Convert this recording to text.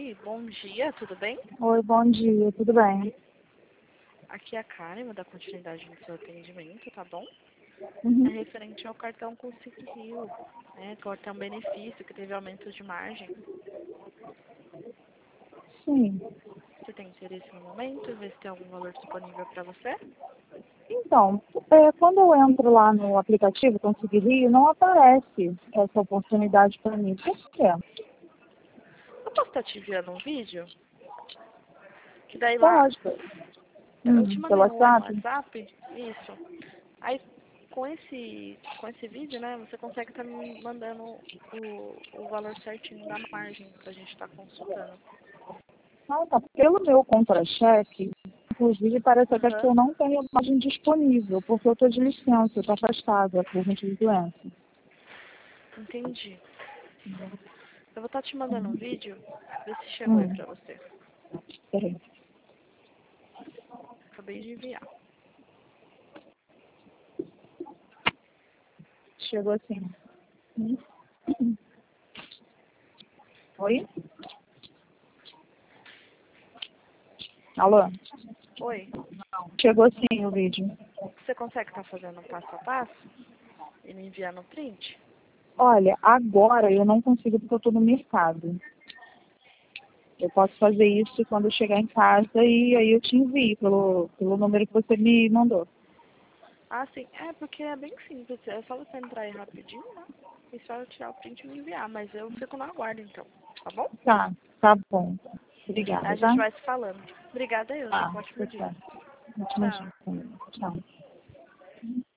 Oi, bom dia, tudo bem? Oi, bom dia, tudo bem? Aqui é a Karen, vou dar continuidade no seu atendimento, tá bom? É Uhum. referente ao cartão Consigo Rio, né? Cartão benefício que teve aumento de margem. Sim. Você tem interesse no momento? Ver se tem algum valor disponível para você? Então, quando eu entro lá no aplicativo Consegui Rio, não aparece essa oportunidade para mim. Por quê? Eu posso estar te enviando um vídeo? Que daí lá, Pode. eu te Pelo mandei um oi no WhatsApp? WhatsApp, isso. Aí com esse vídeo, né, você consegue estar me mandando o valor certinho da margem pra gente estar consultando. Ah, tá. Pelo meu contra-cheque, inclusive parece até que Aham, eu não tenho margem disponível, porque eu estou de licença, eu estou afastada por motivo de doença. entendi. Eu vou estar te mandando um vídeo, ver se chegou aí Hum, pra você. peraí. Acabei de enviar. Chegou assim. Hum. Oi? Alô? Oi, Chegou sim o vídeo. você consegue estar fazendo um passo a passo e me enviar no print? Olha, agora eu não consigo porque eu estou no mercado. Eu posso fazer isso quando eu chegar em casa e aí eu te envio pelo número que você me mandou. Ah, sim. É, porque é bem simples. É só você entrar aí rapidinho, né? E só tirar o print e me enviar. Mas eu fico na guarda, então. Tá bom? Tá bom. A Obrigada, gente tá? vai se falando. Obrigada eu. Tenha Tá, um ótimo tá dia. certo. Ótimo Tchau. dia. Tchau.